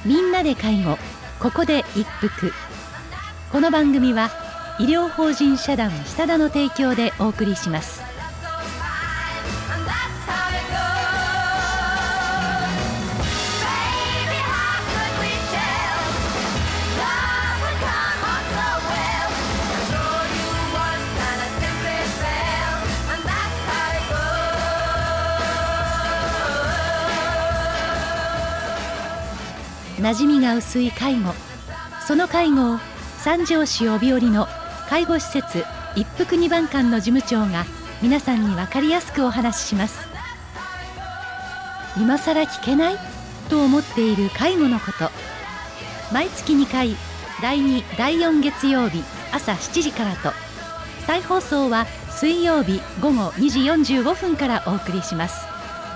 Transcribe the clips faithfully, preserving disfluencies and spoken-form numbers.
みんなで介護、ここで一服。この番組は医療法人社団下田の提供でお送りします。馴染みが薄い介護、その介護を三条市帯織の介護施設一服二番館の事務長が皆さんに分かりやすくお話しします。今さら聞けないと思っている介護のこと、毎月にかい、だいに、だいよん月曜日朝しちじからと、再放送は水曜日午後にじよんじゅうごふんからお送りします。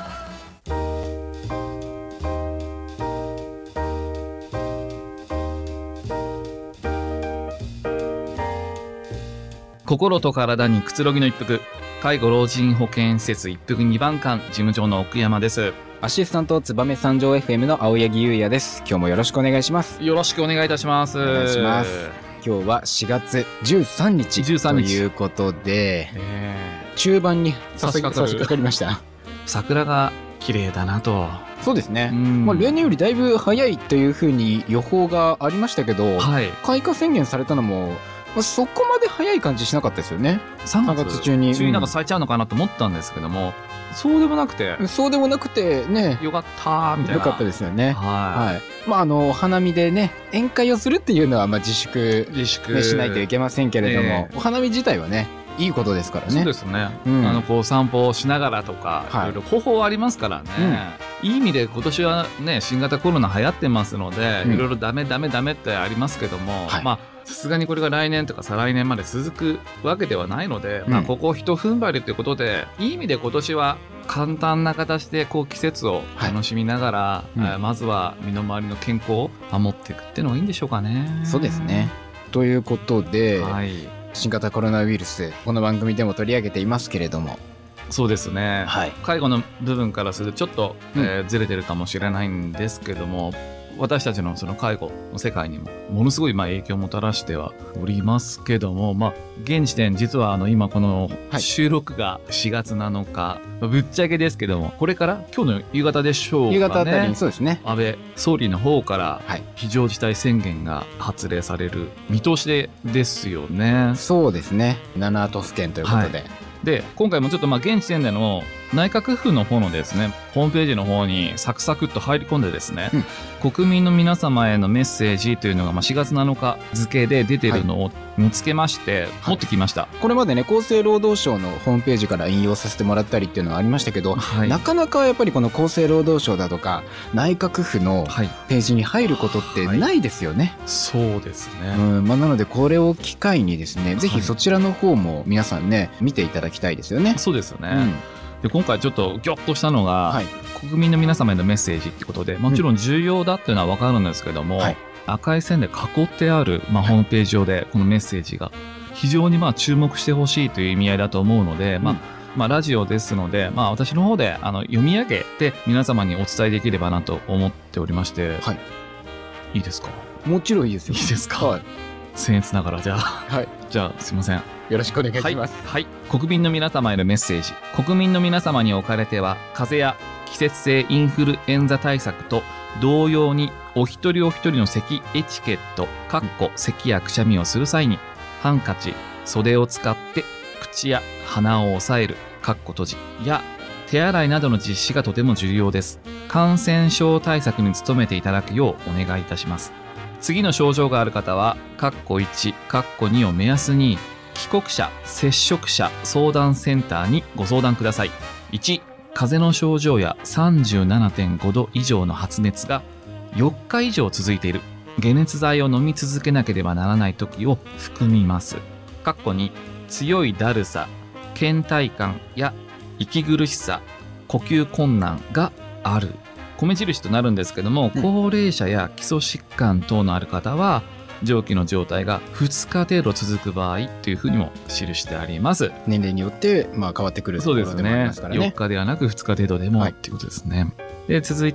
心と体にくつろぎの一服、介護老人保健施設一服二番館事務長の奥山です。 アシスタント燕三条 エフエム の青柳優也です。今日もよろしくお願いします。 よろしくお願いいたします。 お願いします。今日はしがつじゅうさんにちということで、えー、中盤に差し掛かりました。 桜が綺麗だなと。 そうですね、まあ、例年よりだいぶ早いというふうに予報がありましたけど、はい、開花宣言されたのもまあ、そこまで早い感じしなかったですよね。 さんがつ中に中になんか咲いちゃうのかなと思ったんですけども、うん、そうでもなくてそうでもなくてね、 よかったみたいな。 よかったですよね。 はい、 はい、まああのお花見でね宴会をするっていうのはまあ自粛、 自粛、 ね、しないといけませんけれども、えー、お花見自体はねいいことですからね。 そうですね、うん、あのこう散歩をしながらとか、はい、いろいろ方法ありますからね、うん、いい意味で今年はね新型コロナ流行ってますので、うん、いろいろダメダメダメってありますけども、はい、まあさすがにこれが来年とか再来年まで続くわけではないので、うん、まあここひと踏ん張りということで、いい意味で今年は簡単な形でこう季節を楽しみながら、はいうん、まずは身の回りの健康を守っていくっていうのがいいんでしょうかね。 そうですね。ということで、はい、新型コロナウイルス、この番組でも取り上げていますけれども、 そうですね、はい、介護の部分からするとちょっと、 うんえー、ずれてるかもしれないんですけども、私たちのその介護の世界にもものすごいまあ影響をもたらしてはおりますけども、まあ現時点実はあの今この収録がしがつなのか、はい、ぶっちゃけですけども、これから今日の夕方でしょうかね、 夕方あたりにそうですね、 安倍総理の方から非常事態宣言が発令される見通しでですよね。 そうですね、ななとふけんということで、はい、 で今回もちょっとまあ現時点での内閣府の方のですねホームページの方にサクサクっと入り込んでですね、うん、国民の皆様へのメッセージというのがまあしがつなのか付で出てるのを見つけまして、はい、持ってきました、はい、 これまでね厚生労働省のホームページから引用させてもらったりっていうのはありましたけど、はい、なかなかやっぱりこの厚生労働省だとか内閣府のページに入ることってないですよね、 はい、そうですね、 うんまあ、なのでこれを機会にですねぜひそちらの方も皆さんね見ていただきたいですよね。 そうですよね、うんで今回ちょっとギョッとしたのが、はい、国民の皆様へのメッセージってことでもちろん重要だっていうのは分かるんですけども、うんはい、赤い線で囲ってある、まあ、ホームページ上でこのメッセージが非常にまあ注目してほしいという意味合いだと思うので、うんまあまあ、ラジオですので、まあ、私の方であの読み上げて皆様にお伝えできればなと思っておりまして、はい、いいですか？ もちろんいいですよ。 いいですか？はい、僭越ながらじゃあ、はい、じゃあすいません、 よろしくお願いします。 はい、はい、国民の皆様へのメッセージ。国民の皆様におかれては、風邪や季節性インフルエンザ対策と同様にお一人お一人の咳エチケット、かっこ咳やくしゃみをする際に、ハンカチ、袖を使って口や鼻を押さえる、かっこ閉じや手洗いなどの実施がとても重要です。感染症対策に努めていただくようお願いいたします。次の症状がある方は、かっこいち、かっこにを目安に、帰国者、接触者相談センターにご相談ください。いち、風邪の症状や さんじゅうななてんごど以上の発熱がよっか以上続いている。解熱剤を飲み続けなければならない時を含みます。かっこに、強いだるさ、倦怠感や息苦しさ、呼吸困難がある。米印となるんですけども、うん、高齢者や基礎疾患等のある方は上気の状態がふつか程度続く場合というふうにも記してあります。 年齢によってまあ変わってくるところでもありますからね。 よっかではなくふつか程度でも、はい、っていうことですね。で続いて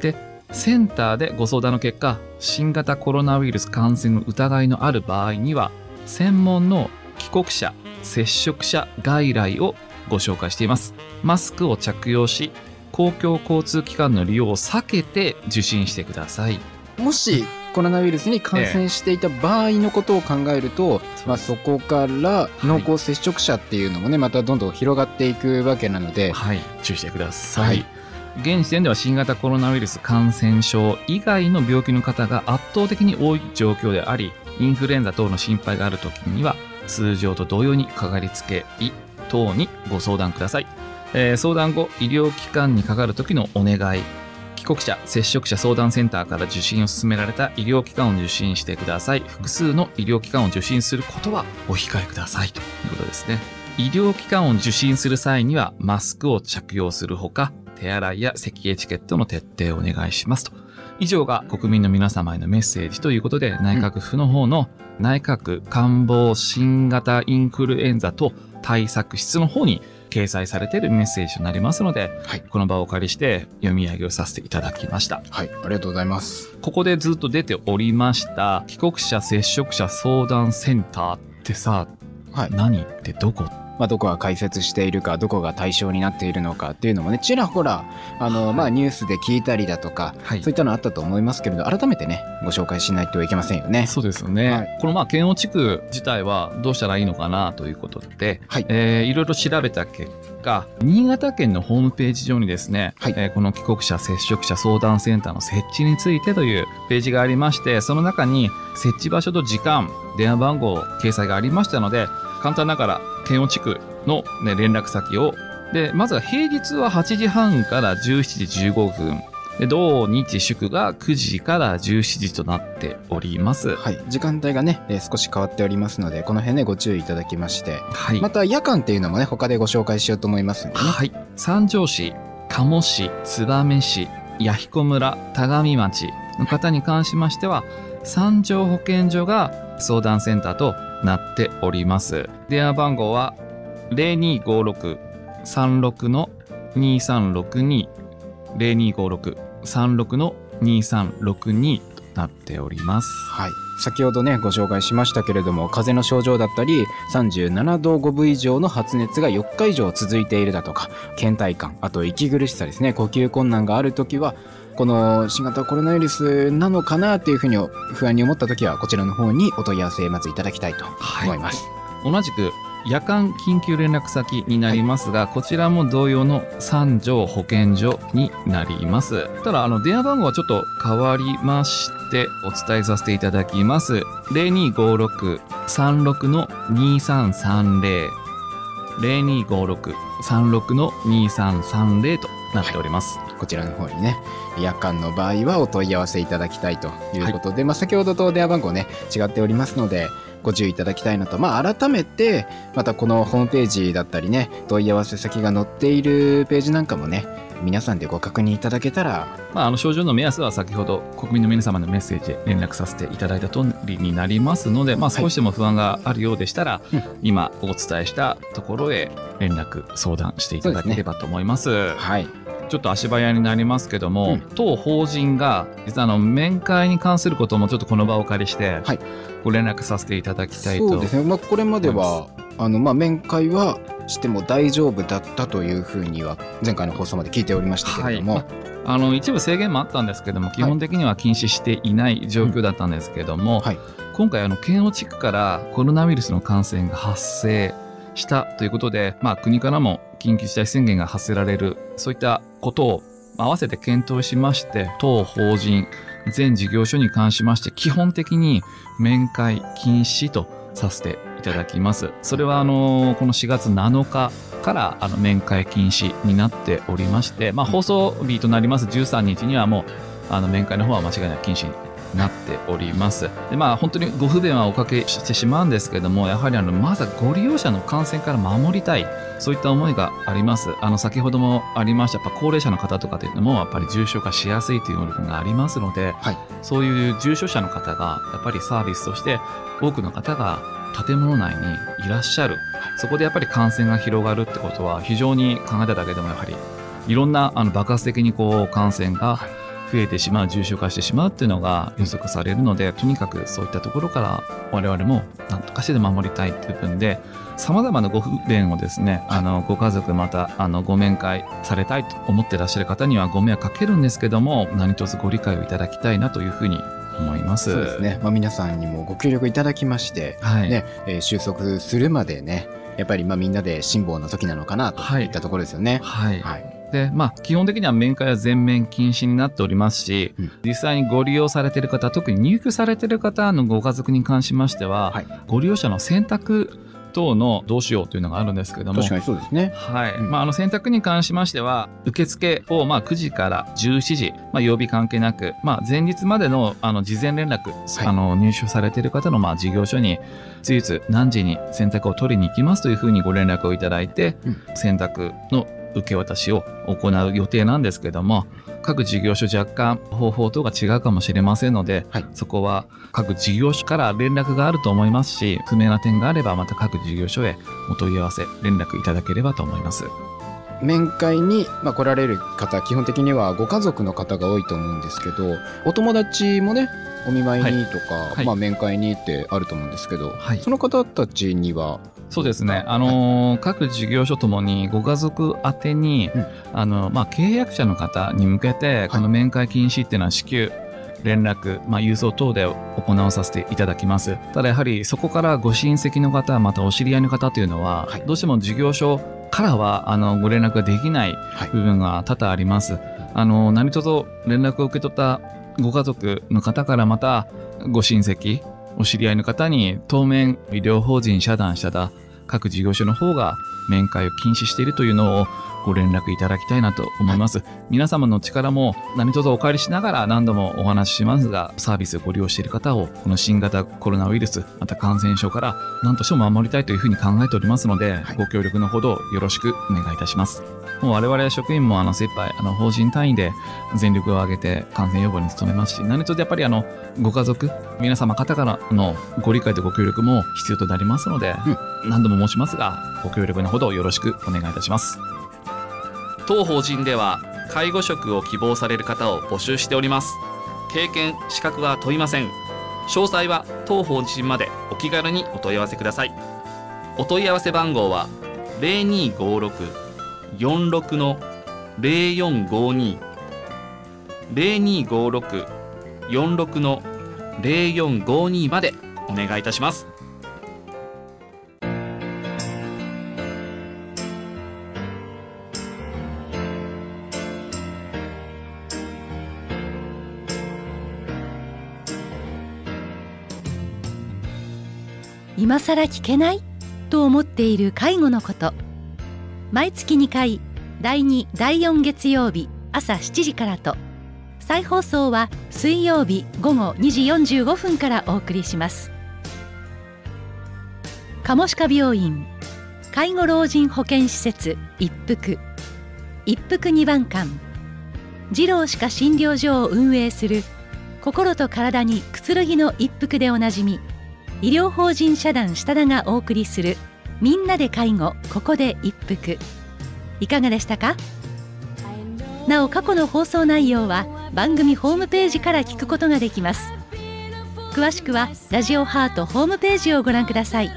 センターでご相談の結果、新型コロナウイルス感染の疑いのある場合には、専門の帰国者、接触者外来をご紹介しています。マスクを着用し、公共交通機関の利用を避けて受診してください。 もしコロナウイルスに感染していた場合のことを考えると、ええまあ、そこから濃厚接触者っていうのもね、またどんどん広がっていくわけなので、 はい、注意してください。はい、現時点では新型コロナウイルス感染症以外の病気の方が圧倒的に多い状況であり、インフルエンザ等の心配があるときには通常と同様にかかりつけ医等にご相談ください。えー、相談後、医療機関にかかるときのお願い、帰国者接触者相談センターから受診を勧められた医療機関を受診してください。複数の医療機関を受診することはお控えくださいということですね。医療機関を受診する際にはマスクを着用するほか、手洗いや咳エチケットの徹底をお願いしますと。以上が国民の皆様へのメッセージということで、内閣府の方の内閣官房新型インフルエンザ等対策室の方に掲載されているメッセージとなりますので、はい、この場をお借りして読み上げをさせていただきました。 はい、ありがとうございます。 ここでずっと出ておりました帰国者接触者相談センターってさ、はい、何ってどこ？ まあ、どこが開設しているか、どこが対象になっているのかっていうのもね、ちらほらあの、はい、まあ、ニュースで聞いたりだとか、はい、そういったのあったと思いますけれど、改めてねご紹介しないといけませんよね。 そうですよね、はい、このまあ県央地区自体はどうしたらいいのかなということで、はいえー、いろいろ調べた結果、新潟県のホームページ上にですね、はいえー、この帰国者接触者相談センターの設置についてというページがありまして、その中に設置場所と時間、電話番号掲載がありましたので、簡単ながら県央地区の、ね、連絡先をで、まずは平日ははちじはんからじゅうしちじじゅうごふんで、土日祝がくじからじゅうしちじとなっております。 はい、時間帯がね、えー、少し変わっておりますので、この辺ねご注意いただきまして、はい、また夜間っていうのもね他でご紹介しようと思いますのでね。 はい、三条市、鴨市、燕市、弥彦村、田上町の方に関しましては、三条保健所が相談センターとなっております。電話番号は ゼロにーごーろくさんろくのにさんろくに ゼロにーごーろくさんろくのにさんろくにとなっております。 はい、先ほどねご紹介しましたけれども、風邪の症状だったりさんじゅうななどごぶ以上の発熱がよっか以上続いているだとか、倦怠感、あと息苦しさですね、呼吸困難があるときはこの新型コロナウイルスなのかなっていうふうに不安に思ったときは、こちらの方にお問い合わせまずいただきたいと思います。 はい、同じく夜間緊急連絡先になりますが、はい、こちらも同様の三条保健所になります。ただあの電話番号はちょっと変わりましてお伝えさせていただきます。 ゼロにーごーろくさんろくのにさんさんゼロ ゼロにーごーろくさんろくのにさんさんゼロとなっております。 はい、こちらの方にね夜間の場合はお問い合わせいただきたいということで、はい、まあ、先ほどと電話番号ね違っておりますのでご注意いただきたいのと、まあ、改めてまたこのホームページだったりね問い合わせ先が載っているページなんかもね皆さんでご確認いただけたら、 まあ、あの症状の目安は先ほど国民の皆様のメッセージで連絡させていただいた通りになりますので、まあ、少しでも不安があるようでしたら、はい、今お伝えしたところへ連絡相談していただければと思います。 そうですね。はい、 ちょっと足早になりますけども、うん、当法人が実はあの面会に関することもちょっとこの場をお借りしてご連絡させていただきたいと思います。 そうですね、まあ、これまではあの、まあ、面会はしても大丈夫だったというふうには前回の放送まで聞いておりましたけれども、はい、 まあ、あの一部制限もあったんですけども基本的には禁止していない状況だったんですけども、はい、今回あの県央地区からコロナウイルスの感染が発生したということで、まあ、国からも緊急事態宣言が発せられる、そういったことを合わせて検討しまして、当法人全事業所に関しまして基本的に面会禁止とさせていただきます。それはあのこのしがつなのかからあの面会禁止になっておりまして、まあ、放送日となりますじゅうさんにちにはもうあの面会の方は間違いなく禁止になっております。で、まあ、本当にご不便はおかけしてしまうんですけども、やはりあのまずはご利用者の感染から守りたい、そういった思いがあります。あの先ほどもありましたやっぱ高齢者の方とかというのもやっぱり重症化しやすいというのがありますので、はい、そういう重症者の方がやっぱりサービスとして多くの方が建物内にいらっしゃる、そこでやっぱり感染が広がるってことは非常に考えただけでもやはりいろんなあの爆発的にこう感染が増えてしまう、重症化してしまうっていうのが予測されるので、とにかくそういったところから我々も何とかして守りたいという部分で、さまざまなご不便をですね、あのご家族またあのご面会されたいと思ってらっしゃる方にはご迷惑かけるんですけども、何卒ご理解をいただきたいなというふうに思います。 そうですね、まあ、皆さんにもご協力いただきまして、 はいねえー収束するまでね、やっぱりまあみんなで辛抱の時なのかなといったところですよね。 はい、 はいでまあ、基本的には面会は全面禁止になっておりますし、うん、実際にご利用されている方、特に入居されている方のご家族に関しましては、はい、ご利用者の選択等のどうしようというのがあるんですけれども、 確かにそうですね、 はいうんまあ、あの選択に関しましては、受付をまあくじからじゅうしちじ、まあ、曜日関係なく、まあ、前日までのあの事前連絡、はい、あの入所されている方のまあ事業所についつ何時に選択を取りに行きますというふうにご連絡をいただいて、うん、選択の受け渡しを行う予定なんですけども、各事業所若干方法等が違うかもしれませんので、はい、そこは各事業所から連絡があると思いますし、不明な点があればまた各事業所へお問い合わせ連絡いただければと思います。 面会に、まあ、来られる方、基本的にはご家族の方が多いと思うんですけど、お友達もねお見舞いにとか、はいまあ、面会にってあると思うんですけど、はい、その方たちにはそうですね、あのーはい、各事業所ともにご家族宛てに、うんあのまあ、契約者の方に向けてこの面会禁止っていうのは至急連絡、まあ、郵送等で行わさせていただきます。ただやはりそこからご親戚の方、またお知り合いの方というのは、はい、どうしても事業所からはあのご連絡ができない部分が多々あります、はい、あの何卒連絡を受け取ったご家族の方からまたご親戚お知り合いの方に当面医療法人社団下田各事業所の方が面会を禁止しているというのをご連絡いただきたいなと思います、はい、皆様の力も何卒お借りしながら何度もお話ししますが、サービスをご利用している方をこの新型コロナウイルスまた感染症から何としても守りたいというふうに考えておりますので、はい、ご協力のほどよろしくお願いいたします。もう我々職員もあの精一杯あの法人単位で全力を挙げて感染予防に努めますし、何卒やっぱりあのご家族皆様方からのご理解とご協力も必要となりますので、うん、何度も申しますがご協力のほどよろしくお願いいたします。 当法人では介護職を希望される方を募集しております。経験資格は問いません。詳細は当法人までお気軽にお問い合わせください。お問い合わせ番号は ゼロにーごーろく よんろく の ゼロよんごーに ゼロにーごーろく よんろく の ゼロよんごーに までお願いいたします。 今さら聞けないと思っている介護のこと、毎月にかいだいにだいよん月曜日朝しちじからと、再放送は水曜日午後にじよんじゅうごふんからお送りします。カモシカ病院介護老人保健施設一服一服にばん館、二郎歯科診療所を運営する心と体にくつろぎの一服でおなじみ医療法人社団下田がお送りするみんなで介護ここで一服、いかがでしたか？なお過去の放送内容は番組ホームページから聞くことができます。詳しくはラジオハートホームページをご覧ください。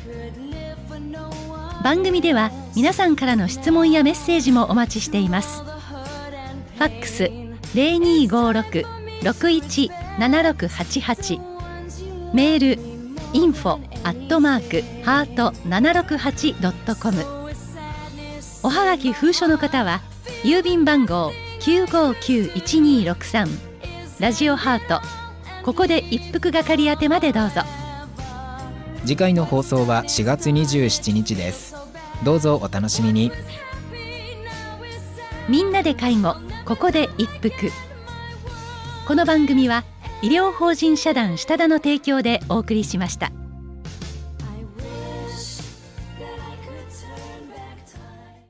番組では皆さんからの質問やメッセージもお待ちしています。ファックス ゼロにーごーろく ろくいち ななろくはちはち、メールインフォアットマークハートななろくはちドットコム、おはがき封書の方は郵便番号きゅうごきゅういちにーろくさん、ラジオハートここで一服係宛てまでどうぞ。 次回の放送はしがつにじゅうしちにちです。どうぞお楽しみに。 みんなで介護ここで一服、この番組は医療法人社団下田の提供でお送りしました。